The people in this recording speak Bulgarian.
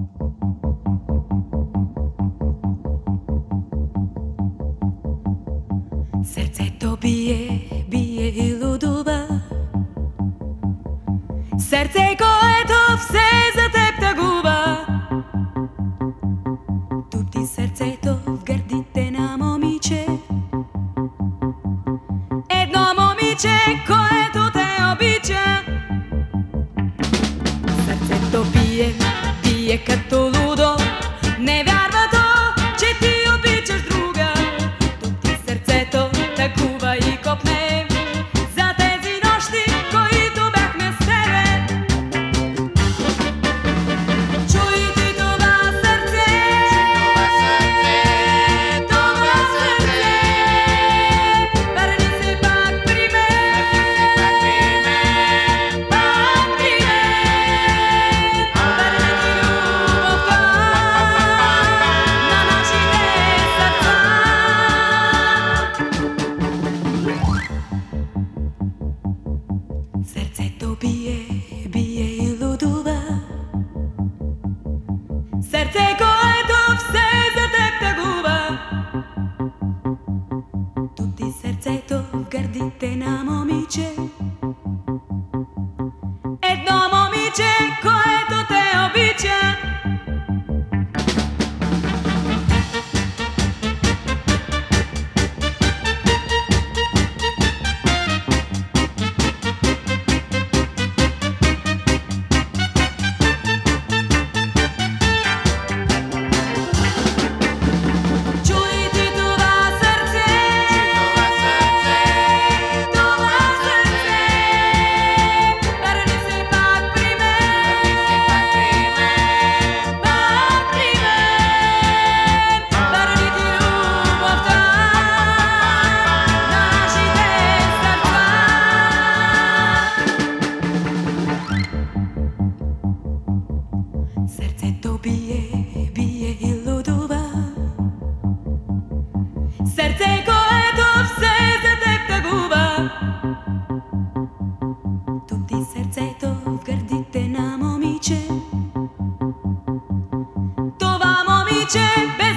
Serce to bije, bije i ludува. Сърце, което все за теб тъгува. Тупти сърцето в гърдите на момиче. Едно момиче, което те обича. Сърцето бие, бие като лудо. Не вярва то, че ти обичаш друга. Тупти сърцето, тъгува и копне. За тези нощи, които бяхме с тебе. Чуй ти това сърце, това сърце. Върни се пак при мен, пак при мен. Върни ти любовта на нашите сърца. Сърцето бие, бие и лудува. Сърце, което все за теб тъгува. Тупти сърцето в гърдите на момиче. Едно момиче, което те обича. Чуй ти това сърце, това сърце. Върни се пак при мен, пак при мен. Върни ти любовта на нашите сърца. Сърцето бие, бие и лудува. Сърце, което все за теб тъгува. Тупти сърцето в гърдите на момиче. Това момиче